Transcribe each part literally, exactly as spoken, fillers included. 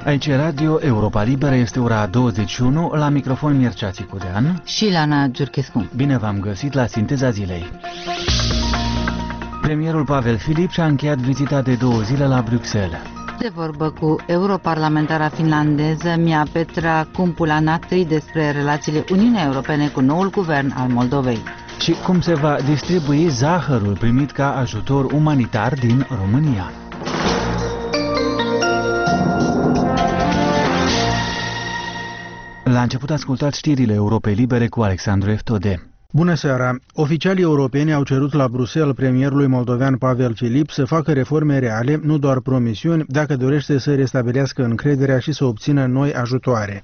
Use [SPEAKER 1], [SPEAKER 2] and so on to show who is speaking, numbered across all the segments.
[SPEAKER 1] Aici e Radio Europa Liberă, este ora douăzeci și unu, la microfon Mircea Țicudean
[SPEAKER 2] și Lana Giurchescu.
[SPEAKER 1] Bine v-am găsit la Sinteza Zilei. Premierul Pavel Filip și-a încheiat vizita de două zile la Bruxelles.
[SPEAKER 2] De vorbă cu europarlamentara finlandeză Mia Petra Kumpula-Natri despre relațiile Uniunii Europene cu noul guvern al Moldovei.
[SPEAKER 1] Și cum se va distribui zahărul primit ca ajutor umanitar din România. La început ascultați știrile Europei Libere cu Alexandru Eftode.
[SPEAKER 3] Bună seara! Oficialii europeni au cerut la Bruxelles premierului moldovean Pavel Filip să facă reforme reale, nu doar promisiuni, dacă dorește să restabilească încrederea și să obțină noi ajutoare.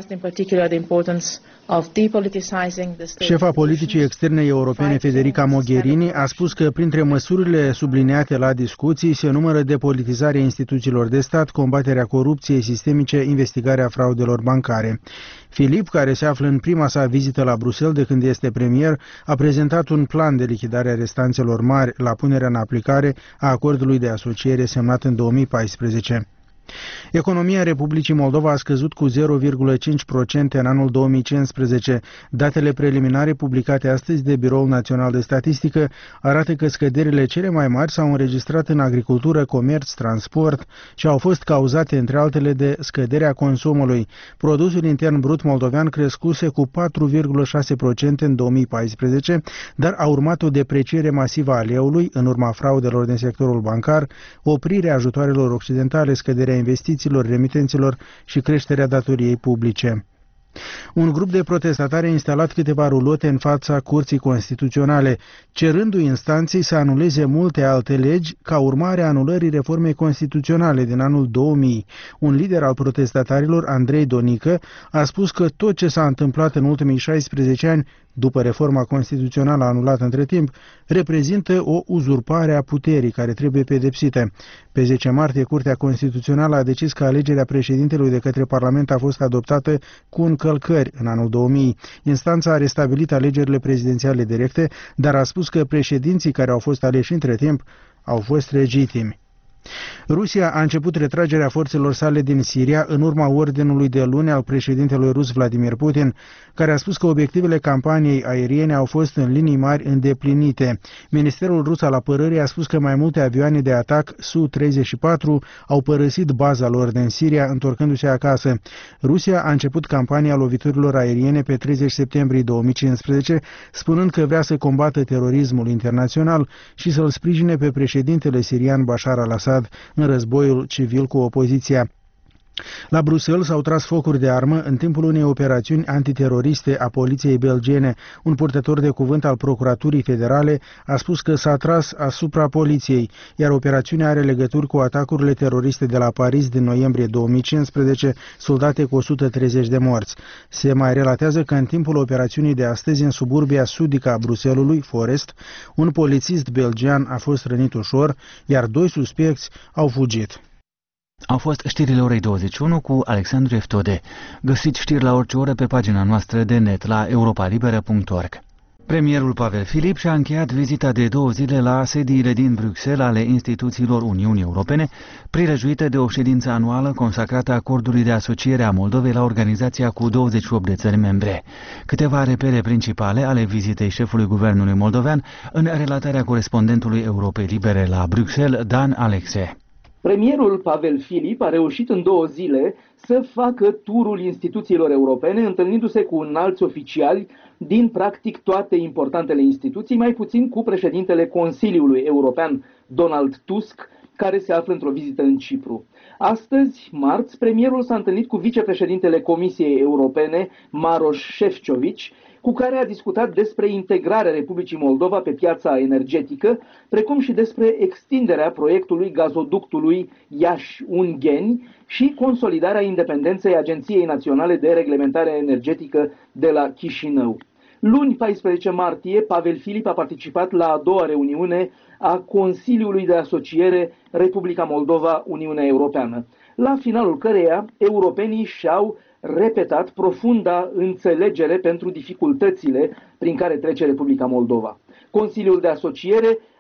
[SPEAKER 3] Șefa politicii externe europene Federica Mogherini a spus că printre măsurile subliniate la discuții se numără depolitizarea instituțiilor de stat, combaterea corupției sistemice, investigarea fraudelor bancare. Filip, care se află în prima sa vizită la Bruxelles de când este premier, a prezentat un plan de lichidare a restanțelor mari la punerea în aplicare a acordului de asociere semnat în două mii paisprezece. Economia Republicii Moldova a scăzut cu zero virgulă cinci la sută în anul două mii cincisprezece. Datele preliminare publicate astăzi de Biroul Național de Statistică arată că scăderile cele mai mari s-au înregistrat în agricultură, comerț, transport și au fost cauzate, între altele, de scăderea consumului. Produsul intern brut moldovean crescuse cu patru virgulă șase la sută în două mii paisprezece, dar a urmat o depreciere masivă a leului în urma fraudelor din sectorul bancar, oprirea ajutoarelor occidentale, scăderea investițiilor, remitenților și creșterea datoriei publice. Un grup de protestatari a instalat câteva rulote în fața Curții Constituționale, cerându-i instanței să anuleze multe alte legi ca urmare a anulării reformei constituționale din anul două mii. Un lider al protestatarilor, Andrei Donică, a spus că tot ce s-a întâmplat în ultimii șaisprezece ani, după reforma constituțională anulată între timp, reprezintă o uzurpare a puterii care trebuie pedepsită. Pe zece martie, Curtea Constituțională a decis că alegerea președintelui de către Parlament a fost adoptată cu încălcări în anul două mii. Instanța a restabilit alegerile prezidențiale directe, dar a spus că președinții care au fost aleși între timp au fost legitimi. Rusia a început retragerea forțelor sale din Siria în urma ordinului de luni al președintelui rus Vladimir Putin, care a spus că obiectivele campaniei aeriene au fost în linii mari îndeplinite. Ministerul rus al apărării a spus că mai multe avioane de atac S U treizeci și patru au părăsit baza lor din Siria, întorcându-se acasă. Rusia a început campania loviturilor aeriene pe treizeci septembrie două mii cincisprezece, spunând că vrea să combată terorismul internațional și să-l sprijine pe președintele sirian Bashar al-Assad în războiul civil cu opoziția. La Bruxelles s-au tras focuri de armă în timpul unei operațiuni antiteroriste a poliției belgiene. Un purtător de cuvânt al Procuraturii Federale a spus că s-a tras asupra poliției, iar operațiunea are legături cu atacurile teroriste de la Paris din noiembrie două mii cincisprezece, soldate cu o sută treizeci de morți. Se mai relatează că în timpul operațiunii de astăzi, în suburbia sudică a Bruxellesului, Forest, un polițist belgian a fost rănit ușor, iar doi suspecți au fugit.
[SPEAKER 1] Au fost știrile orei douăzeci și unu cu Alexandru Eftode. Găsiți știri la orice oră pe pagina noastră de net la europa liberă punct org. Premierul Pavel Filip și-a încheiat vizita de două zile la sediile din Bruxelles ale instituțiilor Uniunii Europene, prilejuită de o ședință anuală consacrată acordului de asociere a Moldovei la organizația cu douăzeci și opt de țări membre. Câteva repere principale ale vizitei șefului guvernului moldovean în relatarea corespondentului Europei Libere la Bruxelles, Dan Alexe.
[SPEAKER 4] Premierul Pavel Filip a reușit în două zile să facă turul instituțiilor europene, întâlnindu-se cu înalți oficiali din practic toate importantele instituții, mai puțin cu președintele Consiliului European, Donald Tusk, care se află într-o vizită în Cipru. Astăzi, marți, premierul s-a întâlnit cu vicepreședintele Comisiei Europene, Maroš Šefčovič, cu care a discutat despre integrarea Republicii Moldova pe piața energetică, precum și despre extinderea proiectului gazoductului Iași-Ungheni și consolidarea independenței Agenției Naționale de Reglementare Energetică de la Chișinău. Luni, paisprezece martie, Pavel Filip a participat la a doua reuniune a Consiliului de Asociere Republica Moldova-Uniunea Europeană, la finalul căreia europenii și-au repetat profunda înțelegere pentru dificultățile prin care trece Republica Moldova. Consiliul de Asociere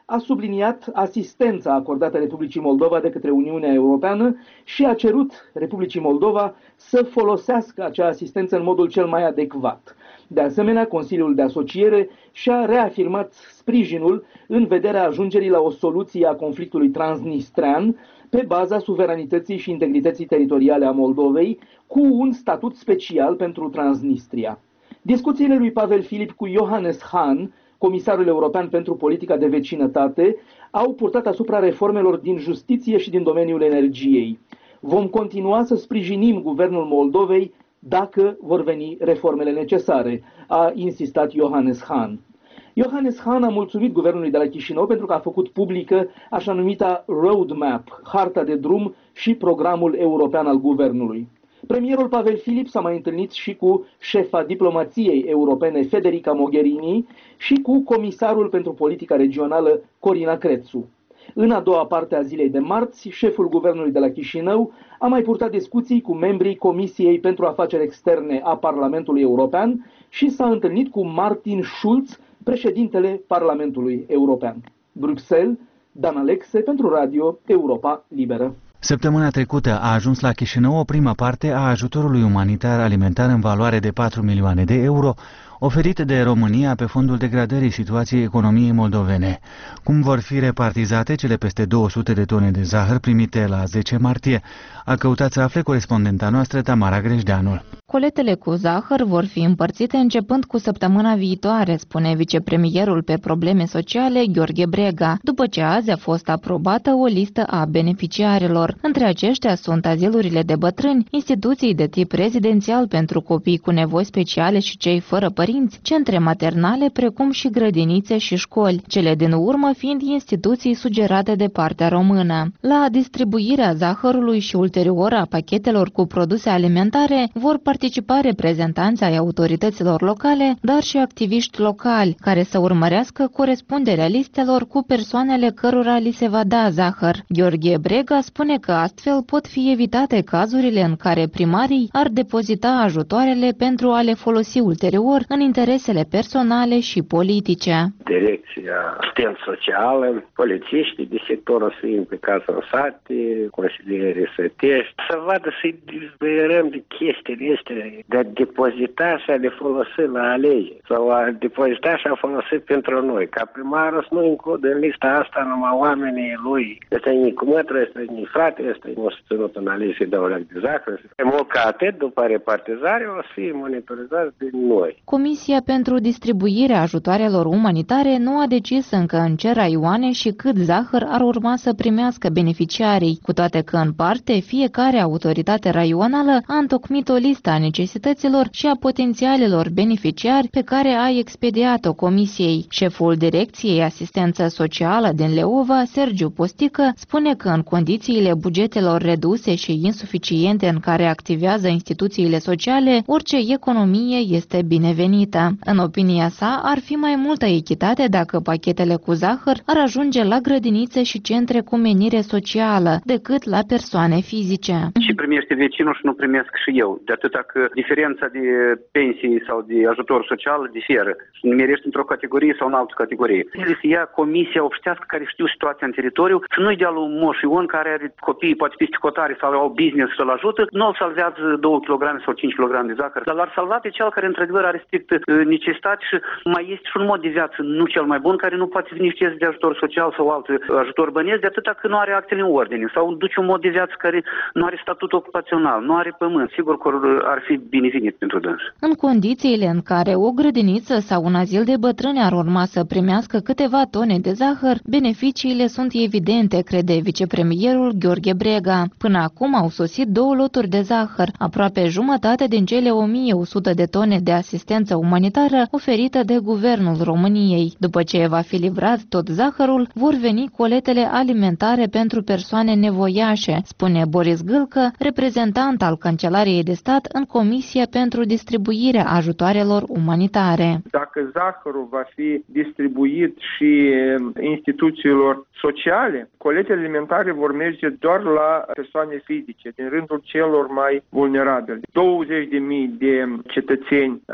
[SPEAKER 4] a subliniat asistența acordată Republicii Moldova de către Uniunea Europeană și a cerut Republicii Moldova să folosească acea asistență în modul cel mai adecvat. De asemenea, Consiliul de Asociere și-a reafirmat sprijinul în vederea ajungerii la o soluție a conflictului transnistrean pe baza suveranității și integrității teritoriale a Moldovei, cu un statut special pentru Transnistria. Discuțiile lui Pavel Filip cu Johannes Hahn, comisarul european pentru politica de vecinătate, au purtat asupra reformelor din justiție și din domeniul energiei. Vom continua să sprijinim guvernul Moldovei dacă vor veni reformele necesare, a insistat Johannes Hahn. Johannes Hahn a mulțumit guvernului de la Chișinău pentru că a făcut publică așa numita roadmap, harta de drum și programul european al guvernului. Premierul Pavel Filip s-a mai întâlnit și cu șefa diplomației europene Federica Mogherini și cu comisarul pentru politica regională Corina Crețu. În a doua parte a zilei de marți, șeful guvernului de la Chișinău a mai purtat discuții cu membrii Comisiei pentru Afaceri Externe a Parlamentului European și s-a întâlnit cu Martin Schulz, președintele Parlamentului European. Bruxelles, Dan Alexe pentru Radio Europa Liberă.
[SPEAKER 1] Săptămâna trecută a ajuns la Chișinău o primă parte a ajutorului umanitar alimentar în valoare de patru milioane de euro, oferite de România pe fondul degradării situației economiei moldovene. Cum vor fi repartizate cele peste două sute de tone de zahăr primite la zece martie? A căutat să afle corespondenta noastră Tamara Grejdeanul.
[SPEAKER 5] Coletele cu zahăr vor fi împărțite începând cu săptămâna viitoare, spune vicepremierul pe probleme sociale Gheorghe Brega, după ce azi a fost aprobată o listă a beneficiarilor. Între aceștia sunt azilurile de bătrâni, instituții de tip rezidențial pentru copii cu nevoi speciale și cei fără părinți, centre maternale, precum și grădinițe și școli, cele din urmă fiind instituții sugerate de partea română. La distribuirea zahărului și ulterior a pachetelor cu produse alimentare vor participa reprezentanți ai autorităților locale, dar și activiști locali, care să urmărească corespunderea listelor cu persoanele cărora li se va da zahăr. Gheorghe Brega spune că astfel pot fi evitate cazurile în care primarii ar depozita ajutoarele pentru a le folosi ulterior în interesele personale și politice.
[SPEAKER 6] Direcția asistență socială, polițiștii de sectorul să fie implicați în sate, consilierii sătești, să vadă să-i dezbăierăm de chestiile astea, de a depozita și a le folosi la alegeri, sau a depozita și a folosi pentru noi. Ca primarul să nu includă în lista asta numai oamenii lui. Este nici mătră, este nici frate, este nu se ținut în alegeri să-i dau leac de zahăr. Mult ca atât, după repartizare, o să fie monitorizați de noi.
[SPEAKER 5] Comisia pentru distribuirea ajutoarelor umanitare nu a decis încă în ce raioane și cât zahăr ar urma să primească beneficiarii, cu toate că în parte fiecare autoritate raională a întocmit o listă a necesităților și a potențialelor beneficiari pe care a expediat-o Comisiei. Șeful Direcției Asistență Socială din Leova, Sergiu Postică, spune că în condițiile bugetelor reduse și insuficiente în care activează instituțiile sociale, orice economie este binevenită. În opinia sa, ar fi mai multă echitate dacă pachetele cu zahăr ar ajunge la grădinițe și centre cu menire socială, decât la persoane fizice.
[SPEAKER 7] Și primește vecinul și nu primesc și eu, de atâta că diferența de pensii sau de ajutor social diferă. Nimerești într-o categorie sau în altă categorie. Trebuie să ia comisia obștească care știu situația în teritoriu, să nu-i dea lui Moș Ion care are copii, poate piscotare sau au business să-l ajută, nu îl salvează două kilograme sau cinci kilograme de zahăr, dar l-ar salva pe cel care într-adevăr are strict necesitate și mai este și un mod de viață nu cel mai bun, care nu poate beneficieze de ajutor social sau alt ajutor bănesc, de atâta că nu are actele în ordine sau duce un mod de viață care nu are statut ocupațional, nu are pământ. Sigur că ar fi binevenit pentru dâns.
[SPEAKER 5] În condițiile în care o grădiniță sau un azil de bătrâni ar urma să primească câteva tone de zahăr, beneficiile sunt evidente, crede vicepremierul Gheorghe Brega. Până acum au sosit două loturi de zahăr, aproape jumătate din cele o mie o sută de tone de asistență umanitară oferită de Guvernul României. După ce va fi livrat tot zahărul, vor veni coletele alimentare pentru persoane nevoiașe, spune Boris Gâlcă, reprezentant al Cancelariei de Stat în Comisia pentru distribuirea ajutoarelor umanitare.
[SPEAKER 8] Dacă zahărul va fi distribuit și instituțiilor sociale, coletele alimentare vor merge doar la persoane fizice, din rândul celor mai vulnerabili. douăzeci de mii de cetățeni ai Republicii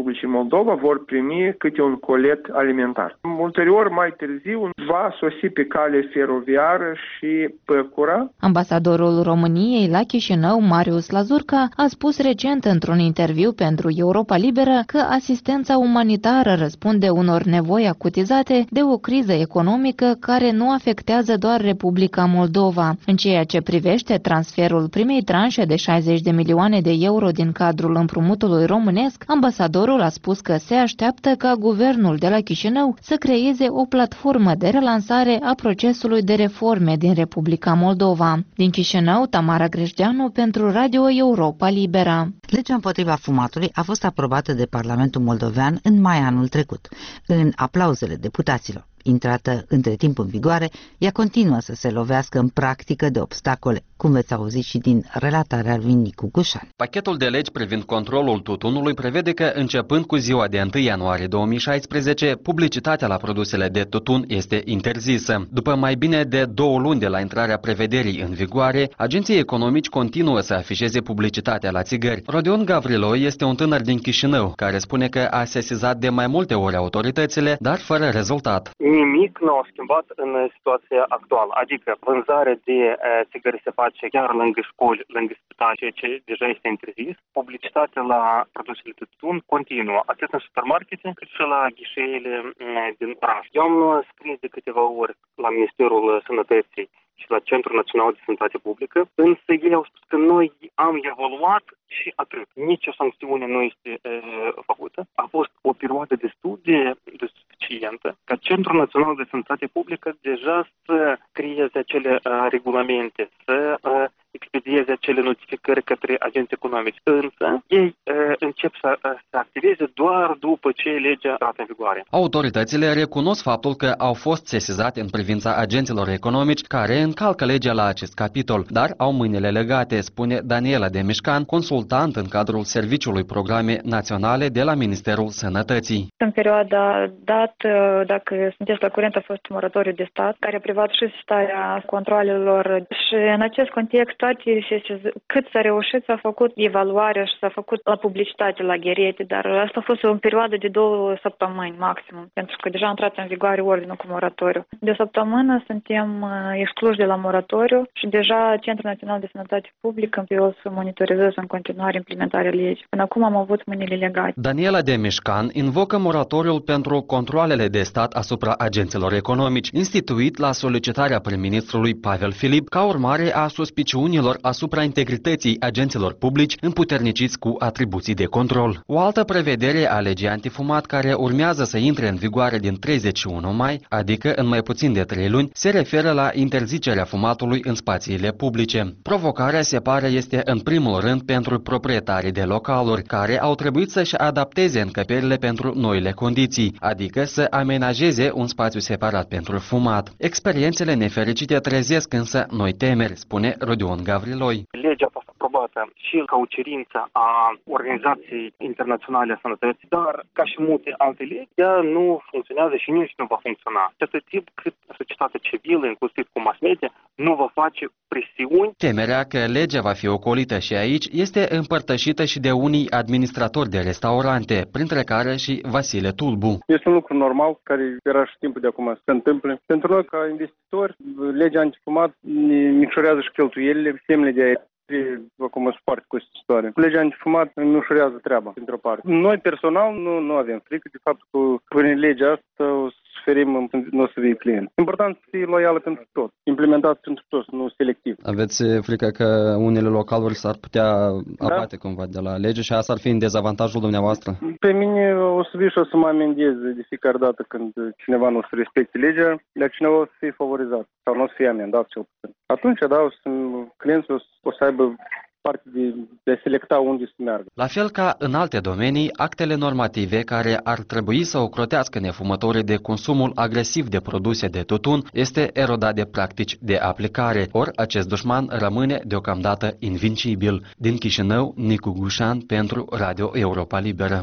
[SPEAKER 8] Republicii Moldova vor primi câte un colet alimentar. Ulterior, mai târziu, va sosi pe cale feroviară și păcura.
[SPEAKER 5] Ambasadorul României la Chișinău, Marius Lazurca, a spus recent într-un interviu pentru Europa Liberă că asistența umanitară răspunde unor nevoi acutizate de o criză economică care nu afectează doar Republica Moldova. În ceea ce privește transferul primei tranșe de șaizeci de milioane de euro din cadrul împrumutului românesc, ambasadorul a spus că se așteaptă ca guvernul de la Chișinău să creeze o platformă de relansare a procesului de reforme din Republica Moldova. Din Chișinău, Tamara Greșdeanu pentru Radio Europa Liberă.
[SPEAKER 2] Legea împotriva fumatului a fost aprobată de Parlamentul Moldovean în mai anul trecut, în aplauzele deputaților. Intrată între timp în vigoare, ea continuă să se lovească în practică de obstacole, cum veți auzi și din relatarea lui Nicu Gușan.
[SPEAKER 9] Pachetul de legi privind controlul tutunului prevede că, începând cu ziua de întâi ianuarie două mii șaisprezece, publicitatea la produsele de tutun este interzisă. După mai bine de două luni de la intrarea prevederii în vigoare, agenții economici continuă să afișeze publicitatea la țigări. Rodion Gavriloi este un tânăr din Chișinău, care spune că a sesizat de mai multe ori autoritățile, dar fără rezultat.
[SPEAKER 10] Nimic nu a schimbat în situația actuală, adică vânzarea de uh, țigări se face chiar lângă școli, lângă spitale, ceea ce deja este interzis. Publicitatea la produsele de tutun continuă, atât în supermarkete, cât și la ghișeele uh, din oraș. Eu am scris de câteva ori la Ministerul Sănătății și la Centrul Național de Sănătate Publică, însă ei au spus că noi am evaluat și atât. Nici o sancțiune nu este e, făcută. A fost o perioadă destul de, de suficientă ca Centrul Național de Sănătate Publică deja să creeze acele a, regulamente, să a, expedieze acele notificări către agenți economici. Însă ei a, încep să, a, să activeze doar după ce legea intră în vigoare.
[SPEAKER 9] Autoritățile recunosc faptul că au fost sesizate în privința agenților economici care încalcă legea la acest capitol, dar au mâinile legate, spune Daniela Demișcan, consultant în cadrul Serviciului Programe Naționale de la Ministerul Sănătății.
[SPEAKER 11] În perioada dată, dacă sunteți la curent, a fost un moratoriu de stat care a privat și starea controalelor și în acest context toate cât s-a reușit s-a făcut evaluarea și s-a făcut la publicitate la gherete, dar asta a fost o perioadă de două săptămâni maximum, pentru că deja a intrat în vigoare ordinul cu moratoriu. De o săptămână suntem excluși de la moratoriu și deja Centrul Național de Sănătate Publică împiol să monitorizează în continuare implementarea legii. Până acum am avut mâinile legate.
[SPEAKER 9] Daniela Demișcan invocă moratoriul pentru controalele de stat asupra agenților economici, instituit la solicitarea prim-ministrului Pavel Filip ca urmare a suspiciunilor asupra integrității agenților publici împuterniciți cu atribuții de control. O altă prevedere a legii antifumat care urmează să intre în vigoare din treizeci și unu mai, adică în mai puțin de trei luni, se referă la interzicerea fumatului în spațiile publice. Provocarea, se pare, este în primul rând pentru proprietarii de localuri, care au trebuit să-și adapteze încăperile pentru noile condiții, adică să amenajeze un spațiu separat pentru fumat. Experiențele nefericite trezesc însă noi temeri, spune Rodion Gavriloi.
[SPEAKER 10] Legea a fost aprobată și ca o cerință a Organizației Internaționale a Sănătății, dar ca și multe alte legi, ea nu funcționează și nici nu va funcționa. Atât timp cât societatea civilă, inclusiv cu mass media, nu va face presiuni.
[SPEAKER 9] Temerea că legea va fi ocolită și aici este împărtășită și de unii administratori de restaurante, printre care și Vasile Tulbu.
[SPEAKER 12] Este un lucru normal care era și timpul de acum să se întâmple. Pentru noi, ca investitori, legea antifumat ne micșorează și cheltuielile, semnele de aer. Acum sunt foarte costisitoare. Legea antifumat nu ușurează treaba, într-o parte. Noi, personal, nu, nu avem frică de faptul că prin legea asta o să suferim, nu o să fie client. Important să fie loială pentru toți, implementat pentru toți, nu selectiv.
[SPEAKER 9] Aveți frică că unele localuri s-ar putea abate da? cumva de la lege și asta ar fi în dezavantajul dumneavoastră?
[SPEAKER 12] Pe mine o să vii și o să mă amendeze de fiecare dată când cineva nu o să respecte legea, dar cineva o să fie favorizat sau nu o să fie amendat cel puțin. Atunci, da, o să, clienții o să, o să aibă parte de, de selecta unde să meargă.
[SPEAKER 9] La fel ca în alte domenii, actele normative care ar trebui să ocrotească nefumătorii de consumul agresiv de produse de tutun este erodat de practici de aplicare, ori acest dușman rămâne deocamdată invincibil. Din Chișinău, Nicu Gușan pentru Radio Europa Liberă.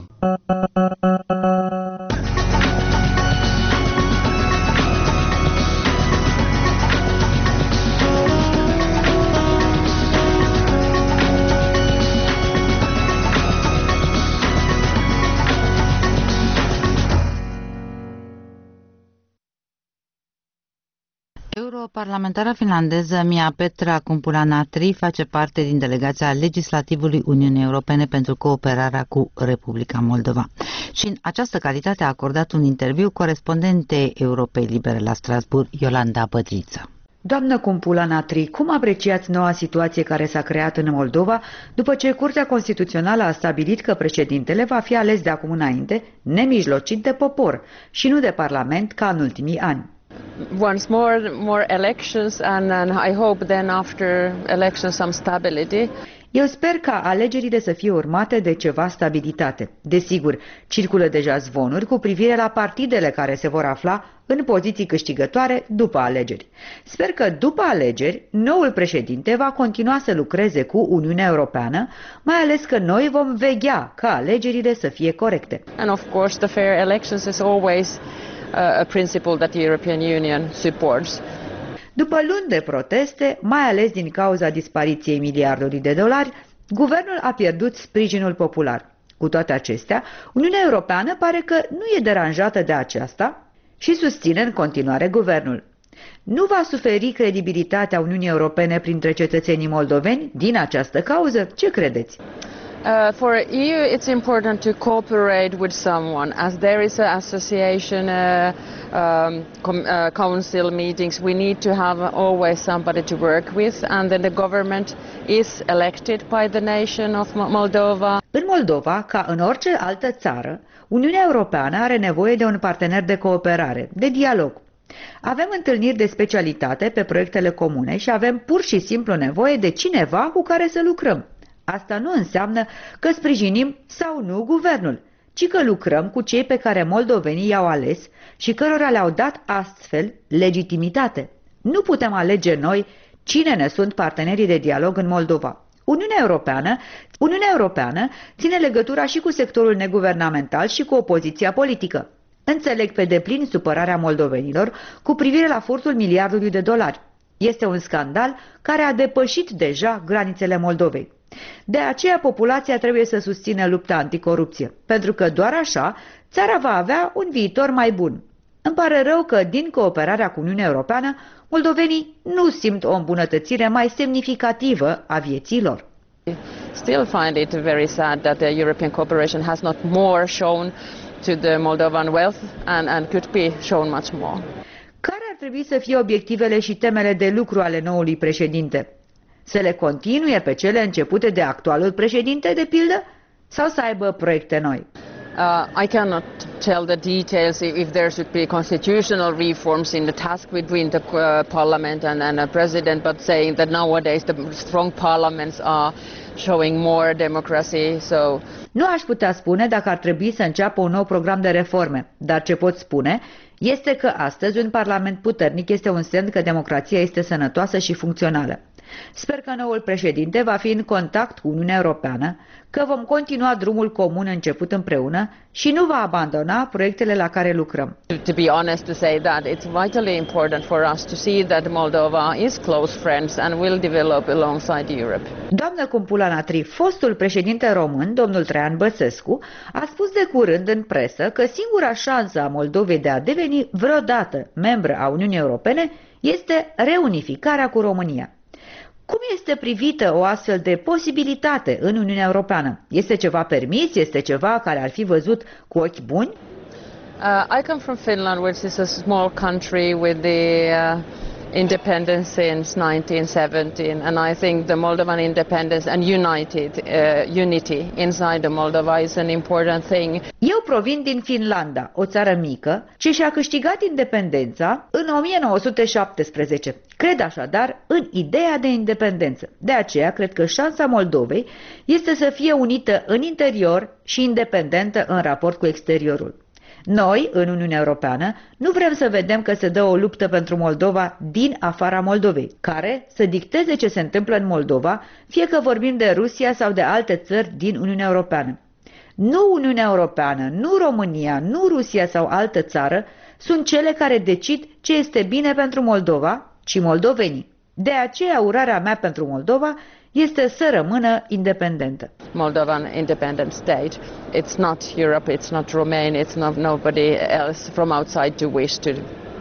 [SPEAKER 2] Europarlamentara finlandeză Mia-Petra Kumpula-Natri face parte din delegația legislativului Uniunii Europene pentru cooperarea cu Republica Moldova și în această calitate a acordat un interviu corespondentei Europei Libere la Strasbourg, Iolanda Pătriță.
[SPEAKER 13] Doamnă Kumpula-Natri, cum apreciați noua situație care s-a creat în Moldova după ce Curtea Constituțională a stabilit că președintele va fi ales de acum înainte, nemijlocit de popor și nu de Parlament ca în ultimii ani?
[SPEAKER 14] Once more, more elections and, and I hope then after elections some stability.
[SPEAKER 13] Eu sper ca alegerile să fie urmate de ceva stabilitate. Desigur, circulă deja zvonuri cu privire la partidele care se vor afla în poziții câștigătoare după alegeri. Sper că după alegeri, noul președinte va continua să lucreze cu Uniunea Europeană, mai ales că noi vom veghea ca alegerile să fie corecte.
[SPEAKER 14] And of course the fair elections is always a principle that the European Union supports.
[SPEAKER 13] După luni de proteste, mai ales din cauza dispariției miliardului de dolari, guvernul a pierdut sprijinul popular. Cu toate acestea, Uniunea Europeană pare că nu e deranjată de aceasta și susține în continuare guvernul. Nu va suferi credibilitatea Uniunii Europene printre cetățenii moldoveni din această cauză? Ce credeți?
[SPEAKER 14] Uh, for E U, it's important to cooperate with someone, as there is an association, uh, um, com uh, council meetings. We need to have always somebody to work with, and then the government is elected by the nation of Moldova.
[SPEAKER 13] În Moldova, ca în orice altă țară, Uniunea Europeană are nevoie de un partener de cooperare, de dialog. Avem întâlniri de specialitate pe proiectele comune și avem pur și simplu nevoie de cineva cu care să lucrăm. Asta nu înseamnă că sprijinim sau nu guvernul, ci că lucrăm cu cei pe care moldovenii i-au ales și cărora le-au dat astfel legitimitate. Nu putem alege noi cine ne sunt partenerii de dialog în Moldova. Uniunea Europeană, Uniunea Europeană ține legătura și cu sectorul neguvernamental și cu opoziția politică. Înțeleg pe deplin supărarea moldovenilor cu privire la furtul miliardului de dolari. Este un scandal care a depășit deja granițele Moldovei. De aceea populația trebuie să susțină lupta anticorupție, pentru că doar așa țara va avea un viitor mai bun. Îmi pare rău că din cooperarea cu Uniunea Europeană, moldovenii nu simt o îmbunătățire mai semnificativă a vieții lor.
[SPEAKER 14] Still find it very sad that the European cooperation has not more shown to the Moldovan wealth and, and could be shown much more.
[SPEAKER 13] Care ar trebui să fie obiectivele și temele de lucru ale noului președinte? Să le continue pe cele începute de actualul președinte, de pildă, sau să aibă proiecte noi?
[SPEAKER 14] Uh, I cannot tell the details if, if there should be constitutional reforms in the task between the uh, parliament and, and the president, but saying that nowadays the strong parliaments are showing more democracy, so...
[SPEAKER 13] Nu aș putea spune dacă ar trebui să înceapă un nou program de reforme, dar ce pot spune este că astăzi un parlament puternic este un semn că democrația este sănătoasă și funcțională. Sper că noul președinte va fi în contact cu Uniunea Europeană, că vom continua drumul comun început împreună și nu va abandona proiectele la care lucrăm.
[SPEAKER 14] To be honest, to say that it's vitally important for us to see that Moldova is close friends and will develop alongside Europe.
[SPEAKER 13] Doamnă Kumpula-Natri, fostul președinte român, domnul Traian Băsescu, a spus de curând în presă că singura șansă a Moldovei de a deveni vreodată membră a Uniunii Europene este reunificarea cu România. Cum este privită o astfel de posibilitate în Uniunea Europeană? Este ceva permis? Este ceva care ar fi văzut cu ochi buni?
[SPEAKER 14] Uh, I come from Finland, which is a small country with the uh, independence since nineteen seventeen, and I think the Moldovan independence and united uh, unity inside the Moldova is an important thing.
[SPEAKER 13] Eu provin din Finlanda, o țară mică, ce și-a câștigat independența în o mie nouă sute șaptesprezece. Cred așadar în ideea de independență. De aceea cred că șansa Moldovei este să fie unită în interior și independentă în raport cu exteriorul. Noi, în Uniunea Europeană, nu vrem să vedem că se dă o luptă pentru Moldova din afara Moldovei, care să dicteze ce se întâmplă în Moldova, fie că vorbim de Rusia sau de alte țări din Uniunea Europeană. Nu Uniunea Europeană, nu România, nu Rusia sau altă țară sunt cele care decid ce este bine pentru Moldova, ci moldovenii. De aceea, urarea mea pentru Moldova este să rămână independentă.
[SPEAKER 14] Moldovan independent state. It's not Europe, it's not Romania, it's not nobody else from outside to wish to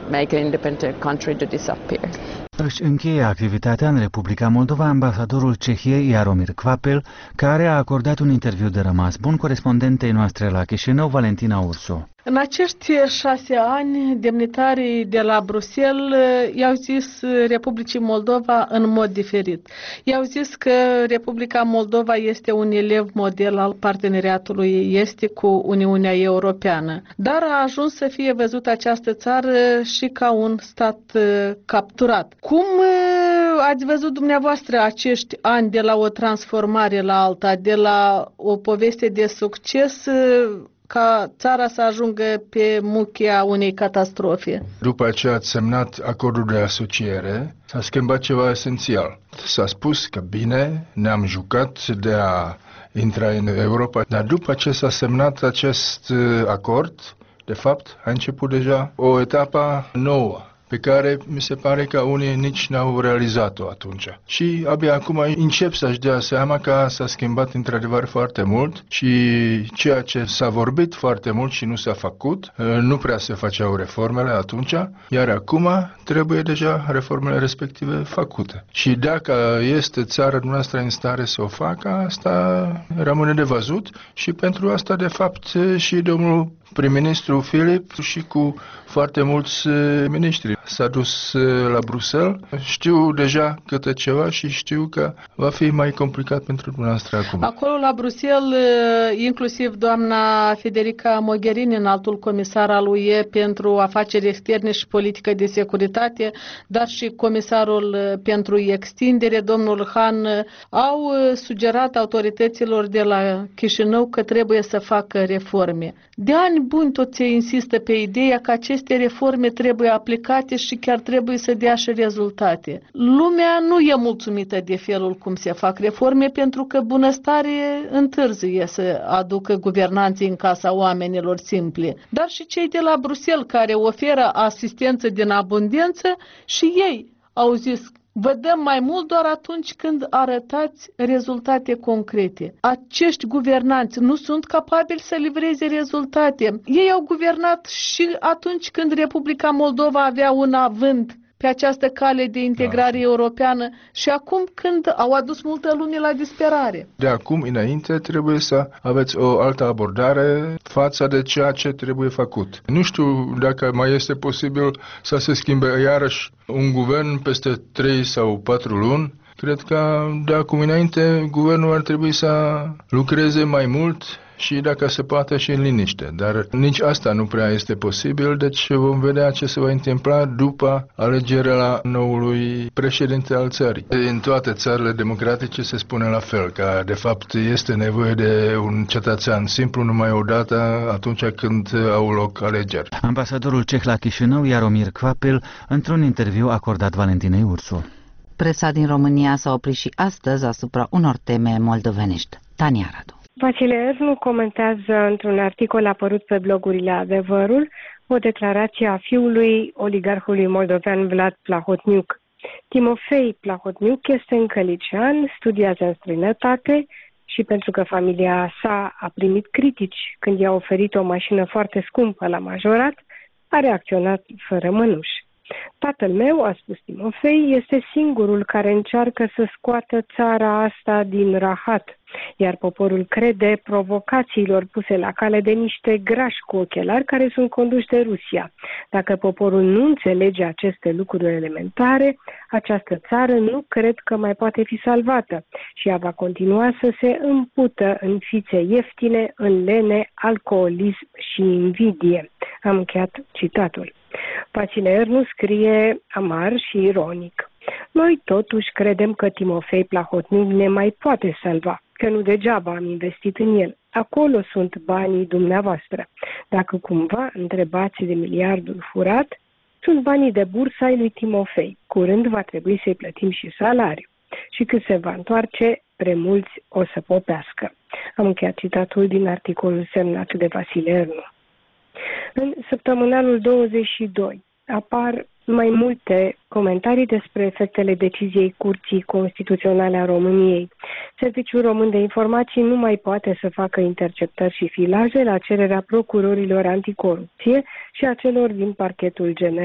[SPEAKER 14] make an independent country to disappear.
[SPEAKER 1] Își încheie activitatea în Republica Moldova ambasadorul Cehiei Jaromir Kvapel, care a acordat un interviu de rămas bun corespondentei noastre la Chișinău, Valentina Ursu.
[SPEAKER 15] În acești șase ani, demnitarii de la Bruxelles i-au zis Republicii Moldova în mod diferit. I-au zis că Republica Moldova este un elev model al parteneriatului estic cu Uniunea Europeană, dar a ajuns să fie văzută această țară și ca un stat capturat. Cum ați văzut dumneavoastră acești ani de la o transformare la alta, de la o poveste de succes ca țara să ajungă pe muchia unei catastrofe?
[SPEAKER 16] După ce ați semnat acordul de asociere, s-a schimbat ceva esențial. S-a spus că bine, ne-am jucat de a intra în Europa, dar după ce s-a semnat acest acord, de fapt, a început deja o etapă nouă, pe care mi se pare că unii nici n-au realizat-o atunci. Și abia acum încep să-și dea seama că s-a schimbat într-adevăr foarte mult și ceea ce s-a vorbit foarte mult și nu s-a făcut, nu prea se făceau reformele atunci, iar acum trebuie deja reformele respective făcute. Și dacă este țara noastră în stare să o facă, asta rămâne de văzut și pentru asta, de fapt, și domnul prim-ministru Filip și cu foarte mulți miniștri s-a dus la Bruxelles. Știu deja câte ceva și știu că va fi mai complicat pentru dumneavoastră acum.
[SPEAKER 15] Acolo la Bruxelles, inclusiv doamna Federica Mogherini, înaltul comisar al U E pentru afaceri externe și politică de securitate, dar și comisarul pentru extindere, domnul Han, au sugerat autorităților de la Chișinău că trebuie să facă reforme. De ani buni tot se insistă pe ideea că aceste reforme trebuie aplicate și chiar trebuie să dea și rezultate. Lumea nu e mulțumită de felul cum se fac reforme pentru că bunăstare întârzie să aducă guvernanții în casa oamenilor simpli. Dar și cei de la Bruxelles care oferă asistență din abundență și ei au zis: vă dăm mai mult doar atunci când arătați rezultate concrete. Acești guvernanți nu sunt capabili să livreze rezultate. Ei au guvernat și atunci când Republica Moldova avea un avânt pe această cale de integrare europeană și acum când au adus multă lume la disperare.
[SPEAKER 16] De acum înainte trebuie să aveți o altă abordare față de ceea ce trebuie făcut. Nu știu dacă mai este posibil să se schimbe iarăși un guvern peste trei sau patru luni. Cred că de acum înainte guvernul ar trebui să lucreze mai mult și dacă se poate și în liniște, dar nici asta nu prea este posibil, deci vom vedea ce se va întâmpla după alegerea noului președinte al țării. În toate țările democratice se spune la fel, că de fapt este nevoie de un cetățean simplu numai odată atunci când au loc alegeri.
[SPEAKER 1] Ambasadorul ceh la Chișinău, Jaromir Kvapel, într-un interviu acordat Valentinei Ursu.
[SPEAKER 2] Presa din România s-a oprit și astăzi asupra unor teme moldovenești. Tania Radu.
[SPEAKER 17] Vasile Ernu comentează într-un articol apărut pe blogurile Adevărul o declarație a fiului oligarhului moldovean Vlad Plahotniuc. Timofei Plahotniuc este încă licean, studiază în străinătate și pentru că familia sa a primit critici când i-a oferit o mașină foarte scumpă la majorat, a reacționat fără mănuși. Tatăl meu, a spus Timofei, este singurul care încearcă să scoată țara asta din rahat, iar poporul crede provocațiilor puse la cale de niște grași cu ochelari care sunt conduși de Rusia. Dacă poporul nu înțelege aceste lucruri elementare, această țară nu cred că mai poate fi salvată și ea va continua să se împută în fițe ieftine, în lene, alcoolism și invidie. Am încheiat citatul. Vasile Ernu scrie amar și ironic: noi totuși credem că Timofei Plahotniuc ne mai poate salva, că nu degeaba am investit în el. Acolo sunt banii dumneavoastră. Dacă cumva întrebați de miliardul furat, sunt banii de bursă ai lui Timofei. Curând va trebui să-i plătim și salariu. Și când se va întoarce, premulți o să popească. Am încheiat citatul din articolul semnat de Vasile Ernu. În săptămânalul douăzeci și doi apar mai multe comentarii despre efectele deciziei Curții Constituționale a României. Serviciul Român de Informații nu mai poate să facă interceptări și filaje la cererea procurorilor anticorupție și a celor din Parchetul General.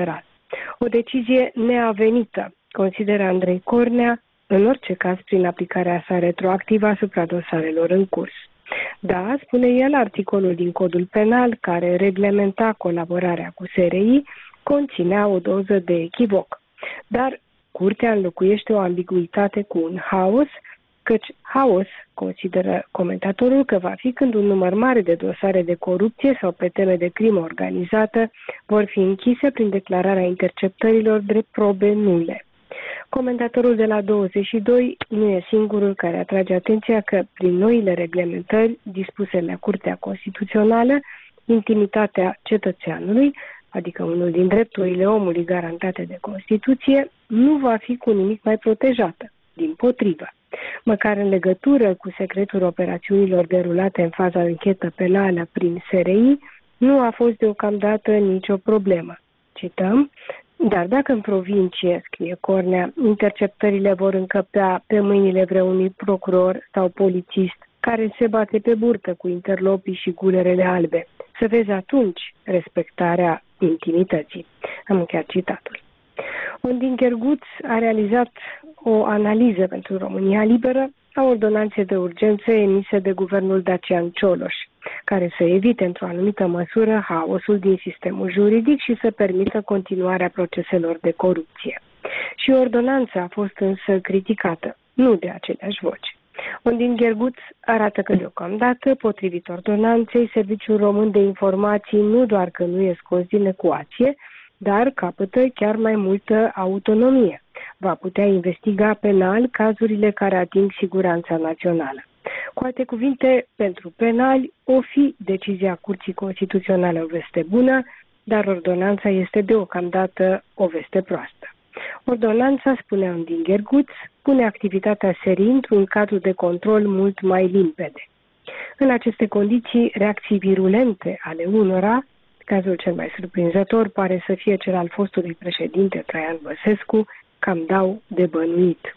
[SPEAKER 17] O decizie neavenită, consideră Andrei Cornea, în orice caz prin aplicarea sa retroactivă asupra dosarelor în curs. Da, spune el, articolul din Codul Penal care reglementa colaborarea cu S R I conținea o doză de echivoc. Dar Curtea înlocuiește o ambiguitate cu un haos, căci haos, consideră comentatorul, că va fi când un număr mare de dosare de corupție sau pe teme de crimă organizată vor fi închise prin declararea interceptărilor drept probe nule. Comentatorul de la douăzeci și doi nu e singurul care atrage atenția că, prin noile reglementări dispuse la Curtea Constituțională, intimitatea cetățeanului, adică unul din drepturile omului garantate de Constituție, nu va fi cu nimic mai protejată, dimpotrivă. Măcar în legătură cu secretul operațiunilor derulate în faza anchetă penală prin S R I, nu a fost deocamdată nicio problemă. Cităm: dar dacă în provincie, scrie Cornea, interceptările vor încăpea pe mâinile vreunui procuror sau polițist care se bate pe burtă cu interlopii și gulerele albe, să vezi atunci respectarea intimității. Am încheiat citatul. Ondin Gherguț a realizat o analiză pentru România Liberă a ordonanței de urgență emise de guvernul Dacian Cioloș, care să evite într-o anumită măsură haosul din sistemul juridic și să permită continuarea proceselor de corupție. Și ordonanța a fost însă criticată, nu de aceleași voci. Ondin Gherguț arată că deocamdată, potrivit ordonanței, Serviciul Român de Informații nu doar că nu e scos din ecuație, dar capătă chiar mai multă autonomie. Va putea investiga penal cazurile care ating siguranța națională. Cu alte cuvinte, pentru penali, o fi decizia Curții Constituționale o veste bună, dar ordonanța este deocamdată o veste proastă. Ordonanța, spune Ondin Gherguț, pune activitatea S R I într-un cadru de control mult mai limpede. În aceste condiții, reacții virulente ale unora, cazul cel mai surprinzător pare să fie cel al fostului președinte Traian Băsescu, cam dau de bănuit.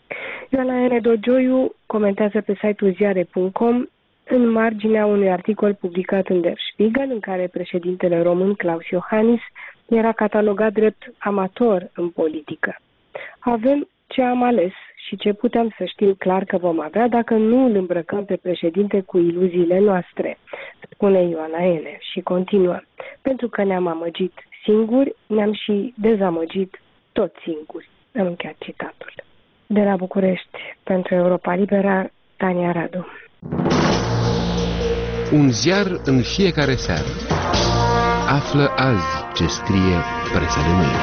[SPEAKER 17] Ioana N. Dogioiu comentează pe site-ul ziare punct com în marginea unui articol publicat în Der Spiegel, în care președintele român Klaus Iohannis era catalogat drept amator în politică. Avem ce am ales și ce putem să știm clar că vom avea dacă nu îl îmbrăcăm pe președinte cu iluziile noastre, spune Ioana N. și continuă. Pentru că ne-am amăgit singuri, ne-am și dezamăgit tot singuri. Am încheiat citatul. De la București, pentru Europa Liberă, Tania Radu.
[SPEAKER 18] Un ziar în fiecare seară. Află azi ce scrie presa de mâine.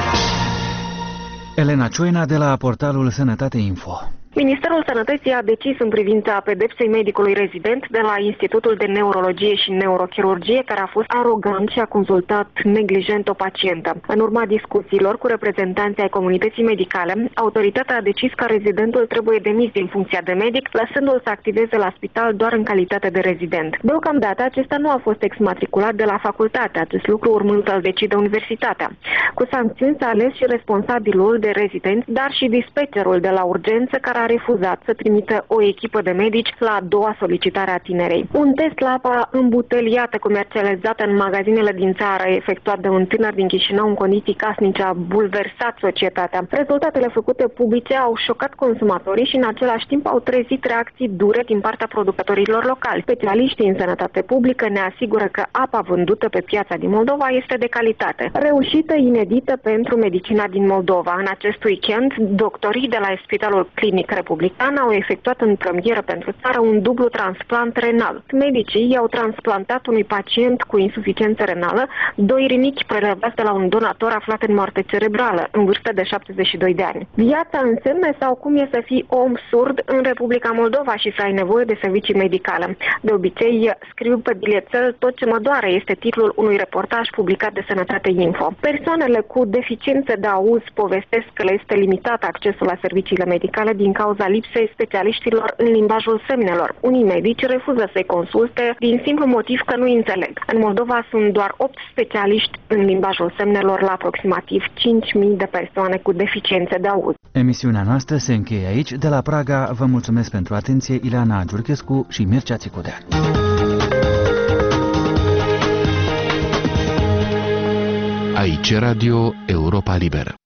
[SPEAKER 1] Elena Cioina de la portalul Sănătate Info.
[SPEAKER 19] Ministerul Sănătății a decis în privința pedepsei medicului rezident de la Institutul de Neurologie și Neurochirurgie, care a fost arogant și a consultat neglijent o pacientă. În urma discuțiilor cu reprezentanții ai comunității medicale, autoritatea a decis că rezidentul trebuie demis din funcția de medic, lăsându-l să activeze la spital doar în calitate de rezident. Deocamdată, acesta nu a fost exmatriculat de la facultate, acest lucru urmând să-l decide universitatea. Cu sancțiuni s-a ales și responsabilul de rezidenți, dar și dispecerul de la urgență, care a refuzat să trimită o echipă de medici la a doua solicitare a tinerei. Un test la apa îmbuteliată comercializată în magazinele din țară, efectuat de un tânăr din Chișinău în condiții casnice, a bulversat societatea. Rezultatele făcute publice au șocat consumatorii și în același timp au trezit reacții dure din partea producătorilor locali. Specialiștii în sănătate publică ne asigură că apa vândută pe piața din Moldova este de calitate. Reușită inedită pentru medicina din Moldova. În acest weekend, doctorii de la Spitalul Clinic Republican au efectuat în premieră pentru țară un dublu transplant renal. Medicii i-au transplantat unui pacient cu insuficiență renală doi rinichi prelevați de la un donator aflat în moarte cerebrală, în vârstă de șaptezeci și doi de ani. Viața înseamnă sau cum e să fii om surd în Republica Moldova și să ai nevoie de servicii medicale. De obicei, scriu pe bilețel tot ce mă doare, este titlul unui reportaj publicat de Sănătate Info. Persoanele cu deficiențe de auz povestesc că le este limitat accesul la serviciile medicale din cauza lipsei specialiștilor în limbajul semnelor. Unii medici refuză să-i consulte din simplu motiv că nu înțeleg. În Moldova sunt doar opt specialiști în limbajul semnelor la aproximativ cinci mii de persoane cu deficiențe de auz.
[SPEAKER 1] Emisiunea noastră se încheie aici. De la Praga vă mulțumesc pentru atenție, Ileana Giurchescu și Mircea Țicodean.
[SPEAKER 18] Aici Radio Europa Liberă.